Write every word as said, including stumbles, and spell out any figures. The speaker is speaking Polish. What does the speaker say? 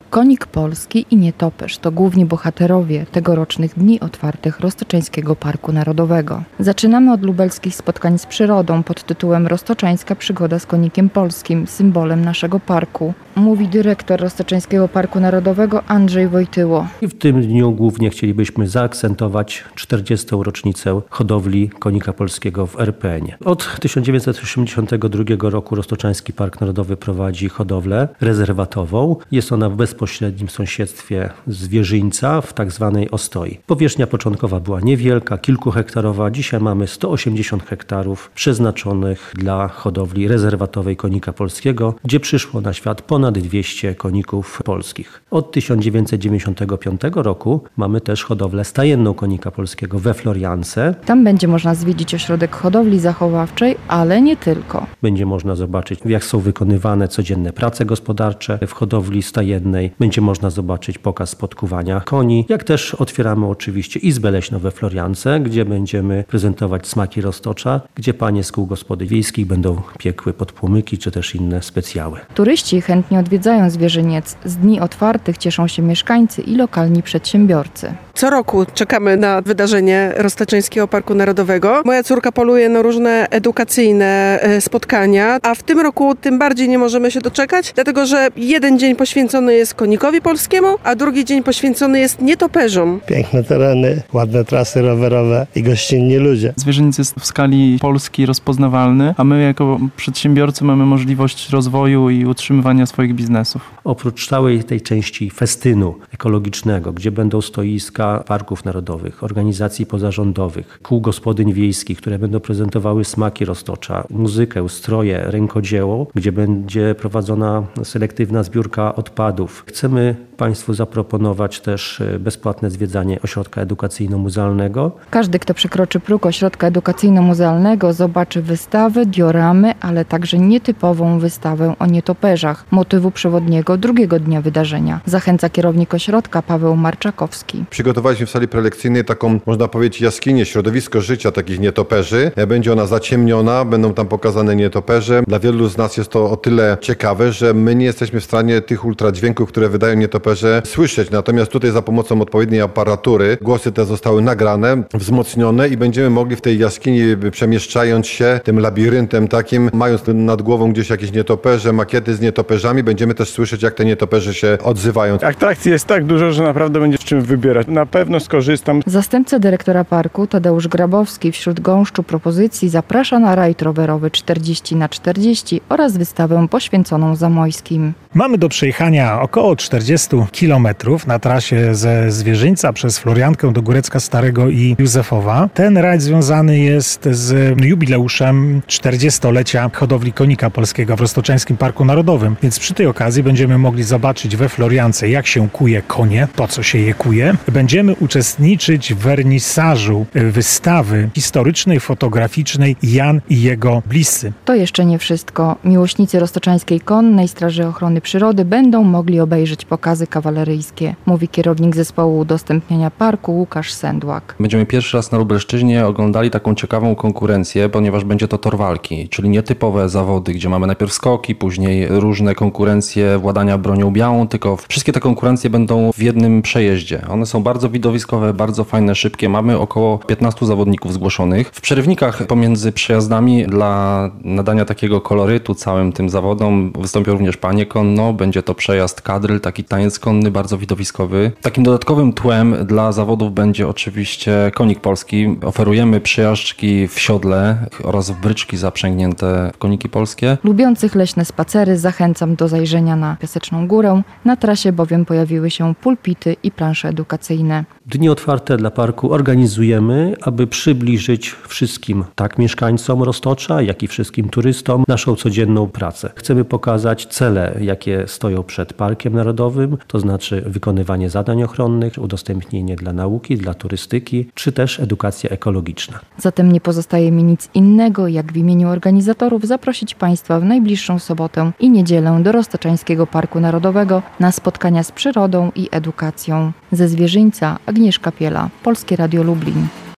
Konik polski i nietoperz to główni bohaterowie tegorocznych Dni Otwartych Roztoczeńskiego Parku Narodowego. Zaczynamy od lubelskich spotkań z przyrodą pod tytułem Roztoczeńska przygoda z konikiem polskim, symbolem naszego parku, mówi dyrektor Roztoczeńskiego Parku Narodowego Andrzej Wojtyło. I w tym dniu głównie chcielibyśmy zaakcentować czterdziestą rocznicę hodowli konika polskiego w er pe enie. Od tysiąc dziewięćset osiemdziesiątego drugiego roku Roztoczeński Park Narodowy prowadzi hodowlę rezerwatową. Jest ona w bezpośrednim sąsiedztwie zwierzyńca w tak zwanej ostoi. Powierzchnia początkowa była niewielka, kilkuhektarowa. Dzisiaj mamy sto osiemdziesiąt hektarów przeznaczonych dla hodowli rezerwatowej konika polskiego, gdzie przyszło na świat ponad dwieście koników polskich. Od tysiąc dziewięćset dziewięćdziesiątego piątego roku mamy też hodowlę stajenną konika polskiego we Floriance. Tam będzie można zwiedzić ośrodek hodowli zachowawczej, ale nie tylko. Będzie można zobaczyć, jak są wykonywane codzienne prace gospodarcze w hodowli stajennej. Będzie można zobaczyć pokaz podkuwania koni, jak też otwieramy oczywiście Izbę Leśną we Floriance, gdzie będziemy prezentować smaki roztocza, gdzie panie z kół gospodyń wiejskich będą piekły podpłomyki czy też inne specjały. Turyści chętnie odwiedzają Zwierzyniec. Z Dni Otwartych cieszą się mieszkańcy i lokalni przedsiębiorcy. Co roku czekamy na wydarzenie Roztoczeńskiego Parku Narodowego. Moja córka poluje na różne edukacyjne spotkania, a w tym roku tym bardziej nie możemy się doczekać, dlatego że jeden dzień poświęcony jest konikowi polskiemu, a drugi dzień poświęcony jest nietoperzom. Piękne tereny, ładne trasy rowerowe i gościnni ludzie. Zwierzyniec jest w skali Polski rozpoznawalny, a my jako przedsiębiorcy mamy możliwość rozwoju i utrzymywania swoich biznesów. Oprócz całej tej części festynu ekologicznego, gdzie będą stoiska parków narodowych, organizacji pozarządowych, kół gospodyń wiejskich, które będą prezentowały smaki roztocza, muzykę, stroje, rękodzieło, gdzie będzie prowadzona selektywna zbiórka odpadów. Chcemy Państwu zaproponować też bezpłatne zwiedzanie ośrodka edukacyjno-muzealnego. Każdy, kto przekroczy próg ośrodka edukacyjno-muzealnego, zobaczy wystawy, dioramy, ale także nietypową wystawę o nietoperzach, motywu przewodniego drugiego dnia wydarzenia. Zachęca kierownik ośrodka Paweł Marczakowski. Przygotowaliśmy w sali prelekcyjnej taką, można powiedzieć, jaskinię, środowisko życia takich nietoperzy. Będzie ona zaciemniona, będą tam pokazane nietoperze. Dla wielu z nas jest to o tyle ciekawe, że my nie jesteśmy w stanie tych ultradźwięków, które wydają nietoperze, słyszeć. Natomiast tutaj za pomocą odpowiedniej aparatury głosy te zostały nagrane, wzmocnione i będziemy mogli w tej jaskini, przemieszczając się tym labiryntem takim, mając nad głową gdzieś jakieś nietoperze, makiety z nietoperzami, będziemy też słyszeć, jak te nietoperze się odzywają. Atrakcji jest tak dużo, że naprawdę będzie w czym wybierać. Na pewno skorzystam. Zastępca dyrektora parku Tadeusz Grabowski wśród gąszczu propozycji zaprasza na rajd rowerowy czterdzieści na czterdzieści oraz wystawę poświęconą Zamojskim. Mamy do przejechania około czterdzieści kilometrów na trasie ze Zwierzyńca przez Floriankę do Górecka Starego i Józefowa. Ten rajd związany jest z jubileuszem czterdziestolecia hodowli konika polskiego w Roztoczeńskim Parku Narodowym, więc przy tej okazji będziemy mogli zobaczyć we Floriance, jak się kuje konie, po co się je kuje. Będziemy uczestniczyć w wernisażu wystawy historycznej, fotograficznej Jan i jego bliscy. To jeszcze nie wszystko. Miłośnicy Roztoczeńskiej Konnej Straży Ochrony Przyrody będą mogli obejrzeć pokazy kawaleryjskie, mówi kierownik zespołu udostępniania parku Łukasz Sendłak. Będziemy pierwszy raz na Lubelszczyźnie oglądali taką ciekawą konkurencję, ponieważ będzie to tor walki, czyli nietypowe zawody, gdzie mamy najpierw skoki, później różne konkurencje władania bronią białą, tylko wszystkie te konkurencje będą w jednym przejeździe. One są bardzo widowiskowe, bardzo fajne, szybkie. Mamy około piętnastu zawodników zgłoszonych. W przerywnikach pomiędzy przejazdami dla nadania takiego kolorytu całym tym zawodom wystąpią również panie konno. Będzie to przejazd kadryl, taki taniec konny, bardzo widowiskowy. Takim dodatkowym tłem dla zawodów będzie oczywiście konik polski. Oferujemy przejażdżki w siodle oraz w bryczki zaprzęgnięte w koniki polskie. Lubiących leśne spacery zachęcam do zajrzenia na Piaseczną Górę. Na trasie bowiem pojawiły się pulpity i plansze edukacyjne. Dni otwarte dla parku organizujemy, aby przybliżyć wszystkim, tak mieszkańcom Roztocza, jak i wszystkim turystom, naszą codzienną pracę. Chcemy pokazać cele, jakie stoją przed Parkiem Narodowym, to znaczy wykonywanie zadań ochronnych, udostępnienie dla nauki, dla turystyki, czy też edukacja ekologiczna. Zatem nie pozostaje mi nic innego, jak w imieniu organizatorów zaprosić Państwa w najbliższą sobotę i niedzielę do Roztoczeńskiego Parku Narodowego na spotkania z przyrodą i edukacją. Ze Zwierzyńca Agnieszka Piela, Polskie Radio Lublin.